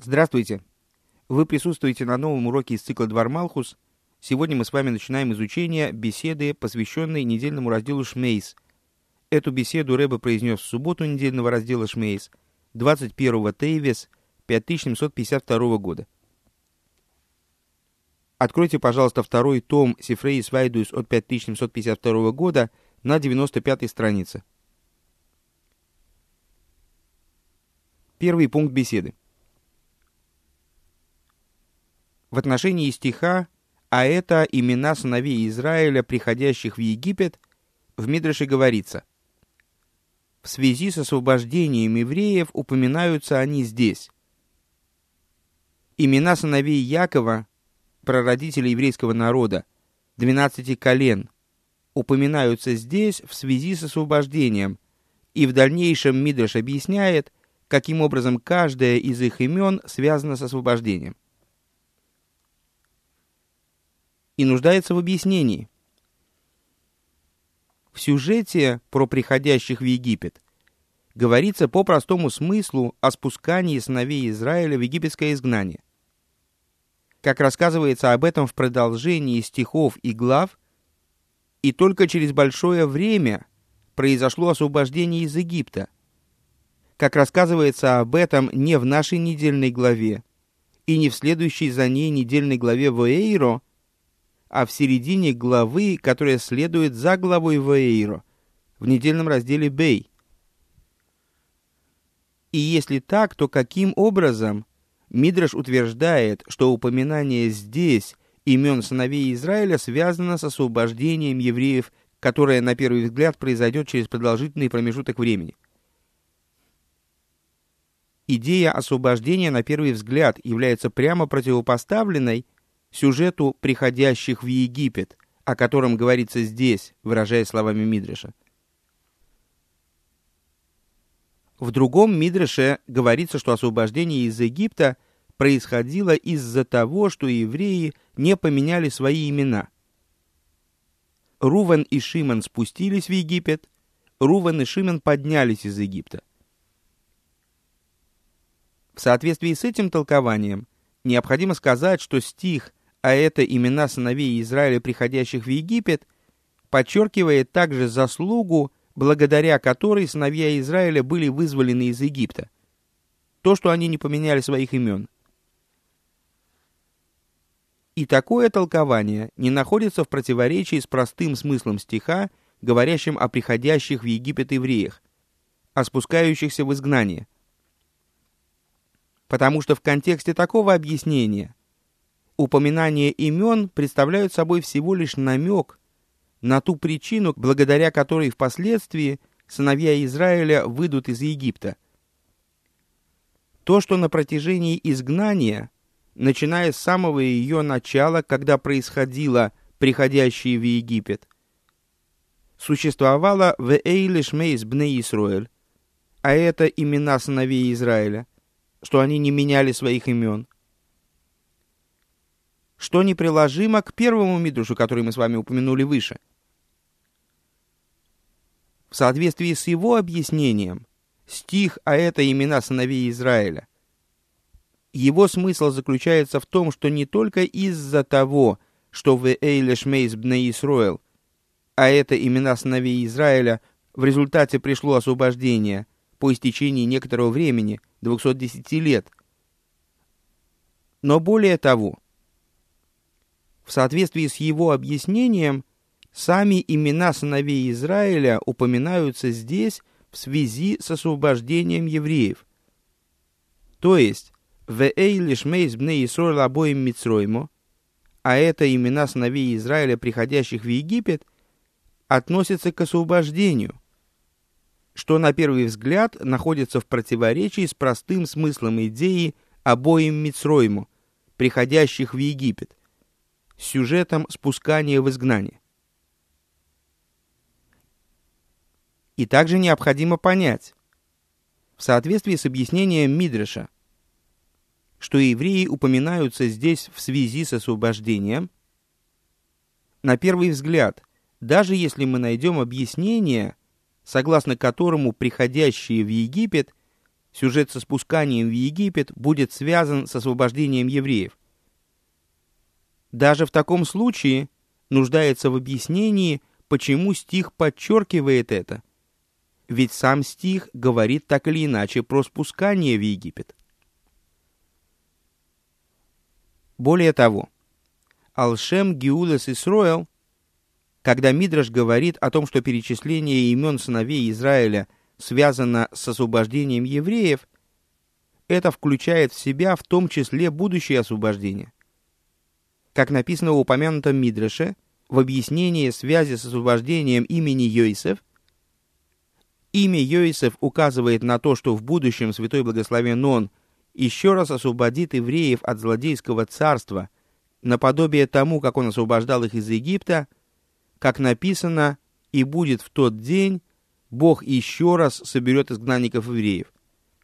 Здравствуйте! Вы присутствуете на новом уроке из цикла «Двор Малхус». Сегодня мы с вами начинаем изучение беседы, посвященной недельному разделу Шмейс. Эту беседу Ребе произнес в субботу недельного раздела Шмейс, 21 Тейвес 5752 года. Откройте, пожалуйста, второй том Сифрей Свайдуис от 5752 года на 95-й странице. Первый пункт беседы. В отношении стиха «А это имена сыновей Израиля, приходящих в Египет», в Мидраше говорится: в связи с освобождением евреев упоминаются они здесь. Имена сыновей Якова, прародителей еврейского народа, 12 колен, упоминаются здесь в связи с освобождением, и в дальнейшем Мидраш объясняет, каким образом каждое из их имен связано с освобождением. И нуждается в объяснении. В сюжете про приходящих в Египет говорится по простому смыслу о спускании сыновей Израиля в египетское изгнание. Как рассказывается об этом в продолжении стихов и глав, и только через большое время произошло освобождение из Египта. Как рассказывается об этом не в нашей недельной главе и не в следующей за ней недельной главе Ваэйро, а в середине главы, которая следует за главой Ваэйро, в недельном разделе Бей. И если так, то каким образом Мидраш утверждает, что упоминание здесь имен сыновей Израиля связано с освобождением евреев, которое, на первый взгляд, произойдет через продолжительный промежуток времени? Идея освобождения, на первый взгляд, является прямо противопоставленной сюжету приходящих в Египет, о котором говорится здесь, выражая словами Мидраша. В другом Мидраше говорится, что освобождение из Египта происходило из-за того, что евреи не поменяли свои имена. Рувен и Шимон спустились в Египет, Рувен и Шимон поднялись из Египта. В соответствии с этим толкованием необходимо сказать, что стих «А это имена сыновей Израиля, приходящих в Египет», подчеркивает также заслугу, благодаря которой сыновья Израиля были вызволены из Египта. То, что они не поменяли своих имен. И такое толкование не находится в противоречии с простым смыслом стиха, говорящим о приходящих в Египет евреях, о спускающихся в изгнание. Потому что в контексте такого объяснения упоминания имен представляют собой всего лишь намек на ту причину, благодаря которой впоследствии сыновья Израиля выйдут из Египта. То, что на протяжении изгнания, начиная с самого ее начала, когда происходило приходящее в Египет, существовало в Эйле Шмейс бней Исроэль, а это имена сыновей Израиля, что они не меняли своих имен, что неприложимо к первому мидрашу, который мы с вами упомянули выше. В соответствии с его объяснением, стих «А это имена сыновей Израиля», его смысл заключается в том, что не только из-за того, что в Эйле Шмейс бней Исроэль, а это имена сыновей Израиля, в результате пришло освобождение по истечении некоторого времени, 210 лет, но более того, в соответствии с его объяснением, сами имена сыновей Израиля упоминаются здесь в связи с освобождением евреев. То есть, «Вээй лишмейс бней Исроэль обоим Мицроймо», а это имена сыновей Израиля, приходящих в Египет, относятся к освобождению, что на первый взгляд находится в противоречии с простым смыслом идеи обоим Мицроймо, приходящих в Египет, с сюжетом спускания в изгнание. И также необходимо понять, в соответствии с объяснением Мидраша, что евреи упоминаются здесь в связи с освобождением, на первый взгляд, даже если мы найдем объяснение, согласно которому приходящие в Египет сюжет со спусканием в Египет будет связан с освобождением евреев. Даже в таком случае нуждается в объяснении, почему стих подчеркивает это. Ведь сам стих говорит так или иначе про спускание в Египет. Более того, Алшем Геулес Исроэл, когда Мидраш говорит о том, что перечисление имен сыновей Израиля связано с освобождением евреев, это включает в себя в том числе будущее освобождение. Как написано в упомянутом Мидраше, в объяснении связи с освобождением имени Йосеф, имя Йосеф указывает на то, что в будущем Святой Благословен Он еще раз освободит евреев от злодейского царства, наподобие тому, как Он освобождал их из Египта, как написано, «И будет в тот день, Бог еще раз соберет изгнанников евреев».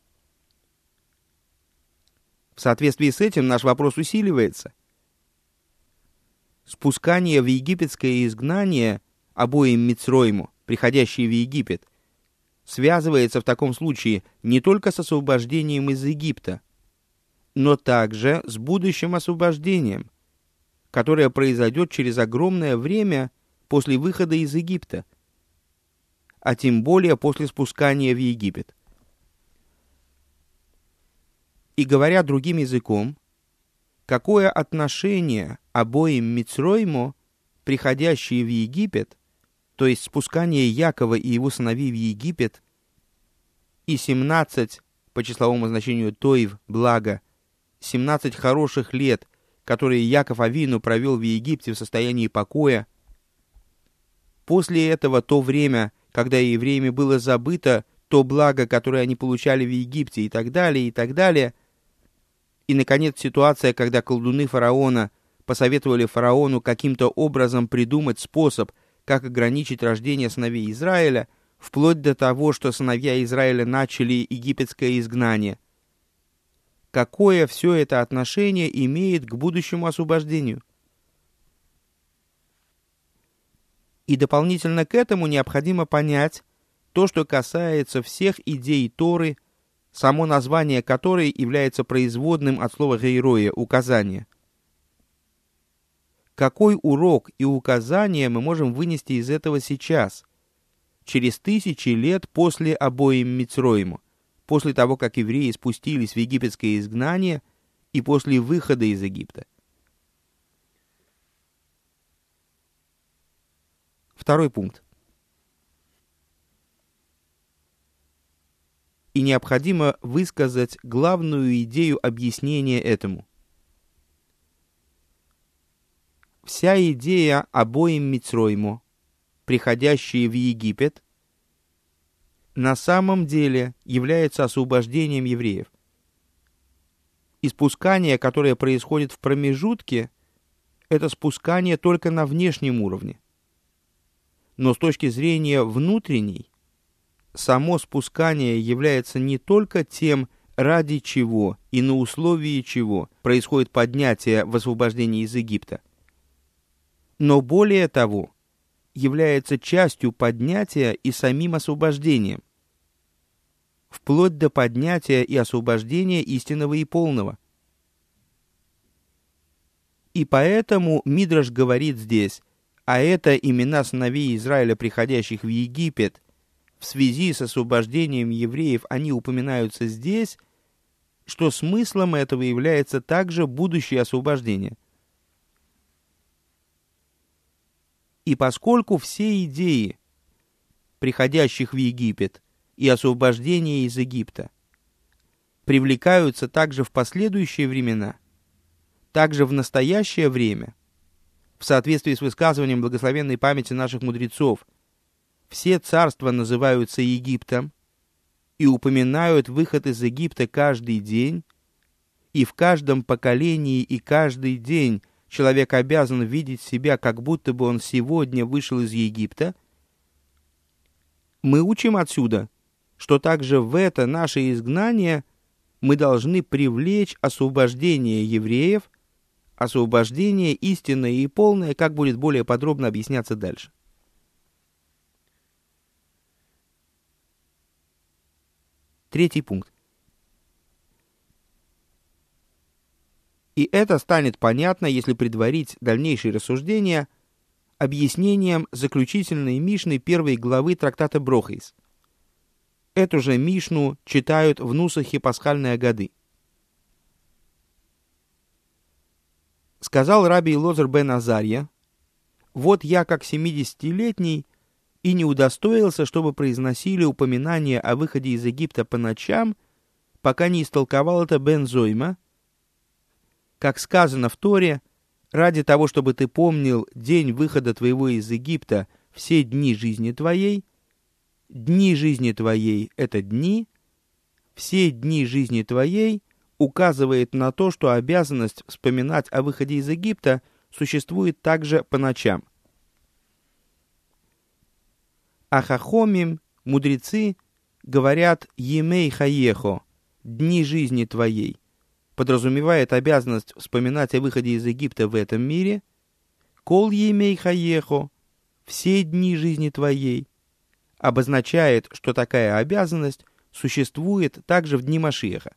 В соответствии с этим наш вопрос усиливается. Спускание в египетское изгнание обоим Мицройму, приходящие в Египет, связывается в таком случае не только с освобождением из Египта, но также с будущим освобождением, которое произойдет через огромное время после выхода из Египта, а тем более после спускания в Египет. И говоря другим языком, какое отношение обоим Мицройму, приходящие в Египет, то есть спускание Якова и его сыновей в Египет, и 17, по числовому значению Тоив, благо, 17 хороших лет, которые Яков Авину провел в Египте в состоянии покоя, после этого то время, когда евреями было забыто то благо, которое они получали в Египте, и так далее, и так далее. И, наконец, ситуация, когда колдуны фараона посоветовали фараону каким-то образом придумать способ, как ограничить рождение сыновей Израиля, вплоть до того, что сыновья Израиля начали египетское изгнание. Какое все это отношение имеет к будущему освобождению? И дополнительно к этому необходимо понять то, что касается всех идей Торы, само название которой является производным от слова «гейроя» — «указание». Какой урок и указание мы можем вынести из этого сейчас, через 1000 лет после обоим Мицройму, после того, как евреи спустились в египетское изгнание и после выхода из Египта? Второй пункт. И необходимо высказать главную идею объяснения этому. Вся идея обоим Мицройму, приходящие в Египет, на самом деле является освобождением евреев. И спускание, которое происходит в промежутке, это спускание только на внешнем уровне. Но с точки зрения внутренней, само спускание является не только тем, ради чего и на условии чего происходит поднятие в освобождении из Египта, но более того, является частью поднятия и самим освобождением, вплоть до поднятия и освобождения истинного и полного. И поэтому Мидраш говорит здесь, а это имена сыновей Израиля, приходящих в Египет, в связи с освобождением евреев они упоминаются здесь, что смыслом этого является также будущее освобождение. И поскольку все идеи, приходящих в Египет, и освобождения из Египта, привлекаются также в последующие времена, также в настоящее время, в соответствии с высказыванием благословенной памяти наших мудрецов, все царства называются Египтом и упоминают выход из Египта каждый день, и в каждом поколении и каждый день человек обязан видеть себя, как будто бы он сегодня вышел из Египта, мы учим отсюда, что также в это наше изгнание мы должны привлечь освобождение евреев, освобождение истинное и полное, как будет более подробно объясняться дальше. Третий пункт. И это станет понятно, если предварить дальнейшие рассуждения объяснением заключительной Мишны первой главы трактата Брохейс. Эту же Мишну читают в Нусахе пасхальной Агады. Сказал раби Элозер бен Азарья: «Вот я, как 70-летний, и не удостоился, чтобы произносили упоминание о выходе из Египта по ночам, пока не истолковал это бен Зойма, как сказано в Торе: ради того, чтобы ты помнил день выхода твоего из Египта все дни жизни твоей. Дни жизни твоей — это дни. Все дни жизни твоей» указывает на то, что обязанность вспоминать о выходе из Египта существует также по ночам. А хахомим, мудрецы, говорят «емей хаехо» — «дни жизни твоей», подразумевает обязанность вспоминать о выходе из Египта в этом мире. «Кол емей хаехо» — «все дни жизни твоей» обозначает, что такая обязанность существует также в дни Машиаха.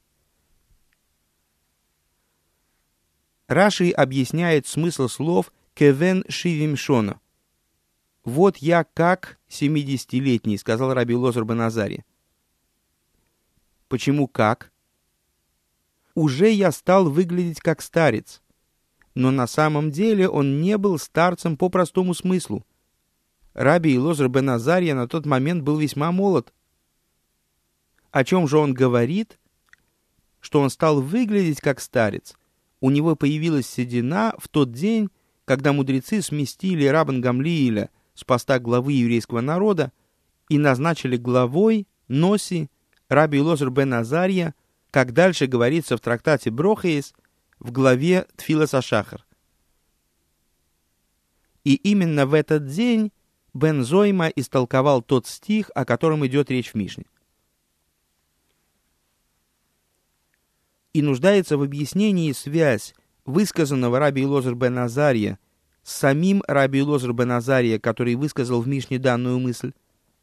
Раши объясняет смысл слов «кевен шивим шона». «Вот я как 70-летний», — сказал раби Элозер бен Азарья. Почему как? «Уже я стал выглядеть как старец». Но на самом деле он не был старцем по простому смыслу. Раби Элозер бен Азарья на тот момент был весьма молод. О чем же он говорит? Что он стал выглядеть как старец. У него появилась седина в тот день, когда мудрецы сместили Раббан Гамлиэля с поста главы еврейского народа и назначили главой Носи раби Элозер бен Азарья, как дальше говорится в трактате Брохейс в главе Тфилас ха-Шахар. И именно в этот день бен Зойма истолковал тот стих, о котором идет речь в Мишне. И нуждается в объяснении связь высказанного раби Элозер бен Азарья с самим раби Элозер бен Азарья, который высказал в Мишне данную мысль,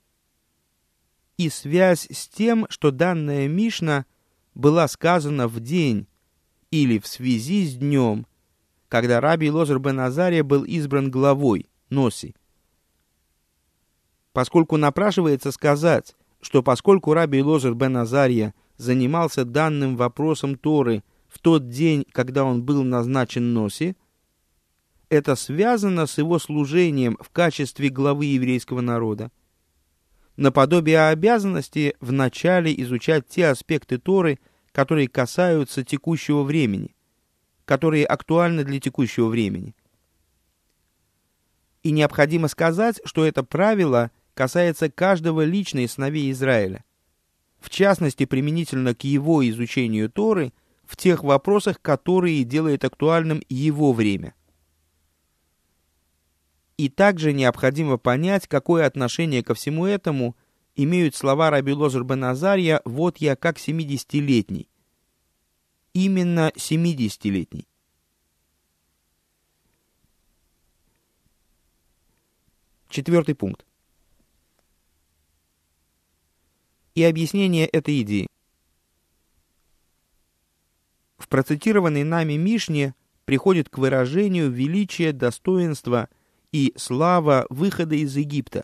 и связь с тем, что данная Мишна была сказана в день или в связи с днем, когда раби Элозер бен Азарья был избран главой Носи. Поскольку напрашивается сказать, что поскольку раби Элозер бен Азарья занимался данным вопросом Торы в тот день, когда он был назначен Носи, это связано с его служением в качестве главы еврейского народа, наподобие обязанности вначале изучать те аспекты Торы, которые касаются текущего времени, которые актуальны для текущего времени. И необходимо сказать, что это правило касается каждого лично из сыновей Израиля, в частности, применительно к его изучению Торы в тех вопросах, которые делает актуальным его время. И также необходимо понять, какое отношение ко всему этому имеют слова раби Элозер бен Азарья «вот я как 70-летний». Именно 70-летний. Четвертый пункт. И объяснение этой идеи. В процитированной нами Мишне приходит к выражению величие, достоинство и слава выхода из Египта.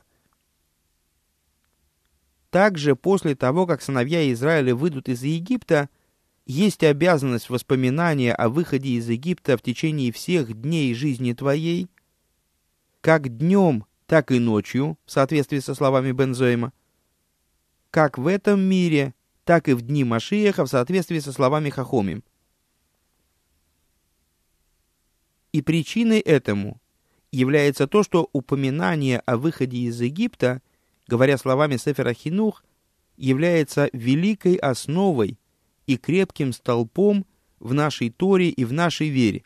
Также после того, как сыновья Израиля выйдут из Египта, есть обязанность воспоминания о выходе из Египта в течение всех дней жизни твоей, как днем, так и ночью, в соответствии со словами бен Зойма, как в этом мире, так и в дни Машиаха, в соответствии со словами Хахомим. И причиной этому является то, что упоминание о выходе из Египта, говоря словами Сефера Хинух, является великой основой и крепким столпом в нашей Торе и в нашей вере.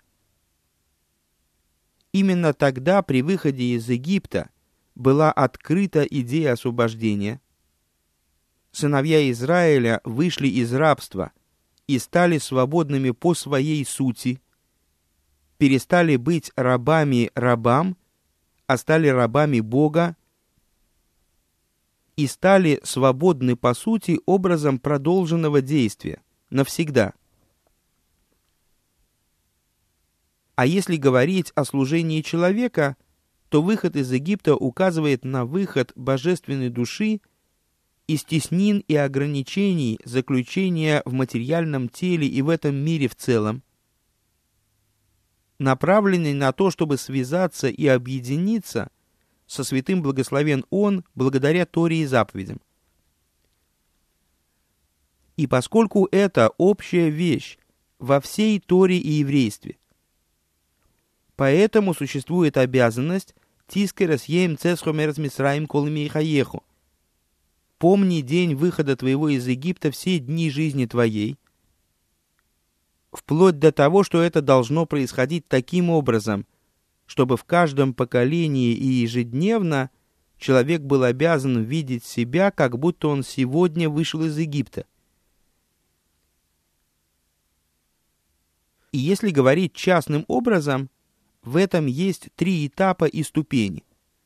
Именно тогда при выходе из Египта была открыта идея освобождения. Сыновья Израиля вышли из рабства и стали свободными по своей сути, перестали быть рабами рабам, а стали рабами Бога и стали свободны по сути образом продолженного действия навсегда. А если говорить о служении человека, то выход из Египта указывает на выход божественной души из теснин и ограничений заключения в материальном теле и в этом мире в целом, направленный на то, чтобы связаться и объединиться со святым благословен Он благодаря Торе и заповедям. И поскольку это общая вещь во всей Торе и еврействе, поэтому существует обязанность «Тискерас ем цесхомерс мисраим колми хаеху» «Помни день выхода твоего из Египта все дни жизни твоей», вплоть до того, что это должно происходить таким образом, чтобы в каждом поколении и ежедневно человек был обязан видеть себя, как будто он сегодня вышел из Египта. И если говорить частным образом, в этом есть 3 этапа и ступени.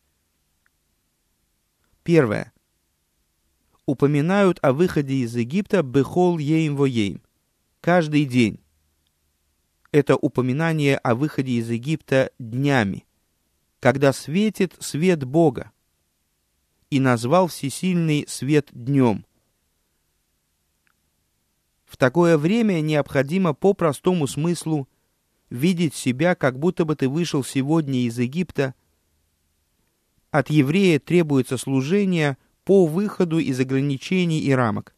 Первое. Упоминают о выходе из Египта бехол ейм во ейм. Каждый день. Это упоминание о выходе из Египта днями, когда светит свет Бога, и назвал всесильный свет днем. В такое время необходимо по простому смыслу видеть себя, как будто бы ты вышел сегодня из Египта. От еврея требуется служение по выходу из ограничений и рамок.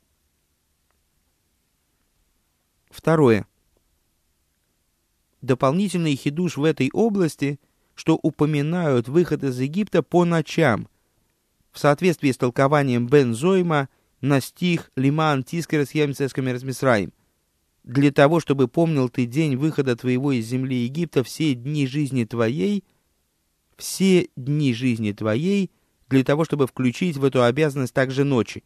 Второе. Дополнительный хидуш в этой области, что упоминают выход из Египта по ночам, в соответствии с толкованием Бен Зойма на стих «Лиман тискерес ем цескамерс мисраим», для того, чтобы помнил ты день выхода твоего из земли Египта все дни жизни твоей, для того, чтобы включить в эту обязанность также ночи.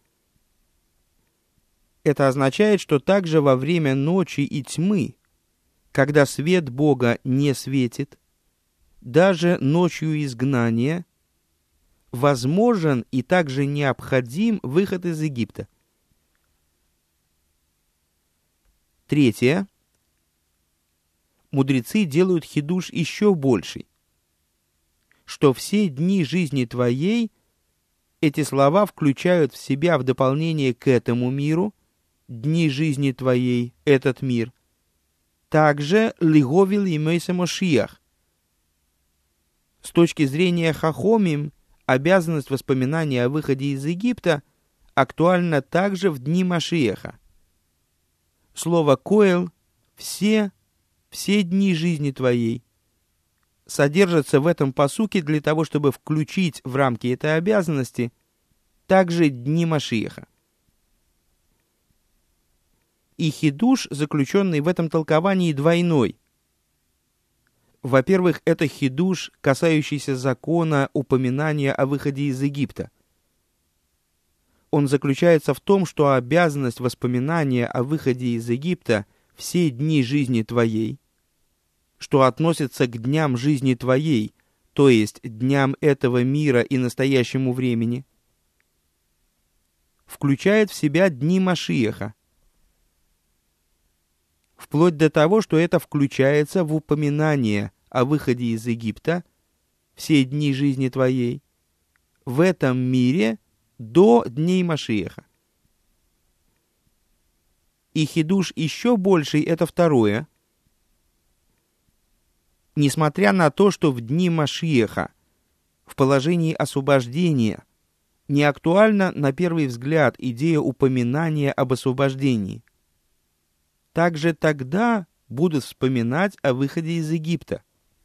Это означает, что также во время ночи и тьмы, когда свет Бога не светит, даже ночью изгнания, возможен и также необходим выход из Египта. Третье. Мудрецы делают хидуш еще больший, что все дни жизни твоей, эти слова включают в себя в дополнение к этому миру, дни жизни твоей, этот мир, также лиговил имейся Мошиах. С точки зрения хахомим, обязанность воспоминания о выходе из Египта актуальна также в дни Машиаха. Слово «коэл» — все дни жизни твоей содержатся в этом пасуке для того, чтобы включить в рамки этой обязанности также дни Машиаха. И хидуш, заключенный в этом толковании, двойной. Во-первых, это хидуш, касающийся закона упоминания о выходе из Египта. Он заключается в том, что обязанность воспоминания о выходе из Египта все дни жизни твоей, что относится к дням жизни твоей, то есть дням этого мира и настоящему времени, включает в себя дни Машиаха, вплоть до того, что это включается в упоминание о выходе из Египта все дни жизни твоей в этом мире до дней Машиаха. И хидуш еще больший — это второе. Несмотря на то, что в дни Машиаха в положении освобождения не актуальна на первый взгляд идея упоминания об освобождении, также тогда будут вспоминать о выходе из Египта.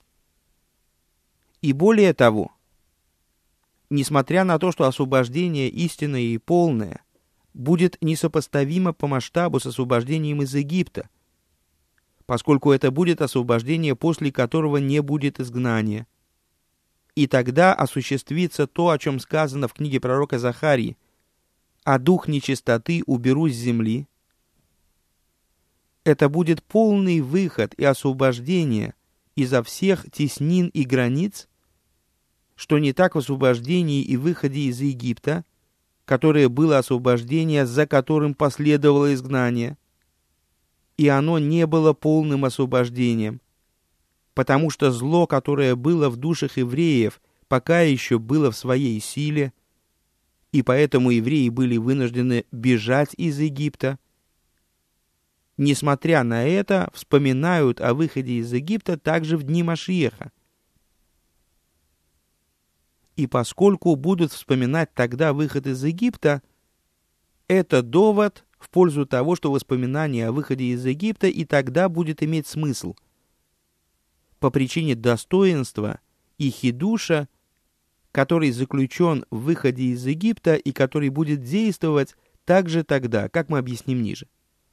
И более того, несмотря на то, что освобождение истинное и полное будет несопоставимо по масштабу с освобождением из Египта, поскольку это будет освобождение, после которого не будет изгнания. И тогда осуществится то, о чем сказано в книге пророка Захарии: «А дух нечистоты уберу с земли». Это будет полный выход и освобождение изо всех теснин и границ, что не так в освобождении и выходе из Египта, которое было освобождение, за которым последовало изгнание, и оно не было полным освобождением. потому что зло, которое было в душах евреев, пока еще было в своей силе, и поэтому евреи были вынуждены бежать из Египта. Несмотря на это, вспоминают о выходе из Египта также в дни Машиеха. И поскольку будут вспоминать тогда выход из Египта, это довод в пользу того, что воспоминание о выходе из Египта и тогда будет иметь смысл. По причине достоинства и хидуша, который заключен в выходе из Египта и который будет действовать также тогда, как мы объясним ниже.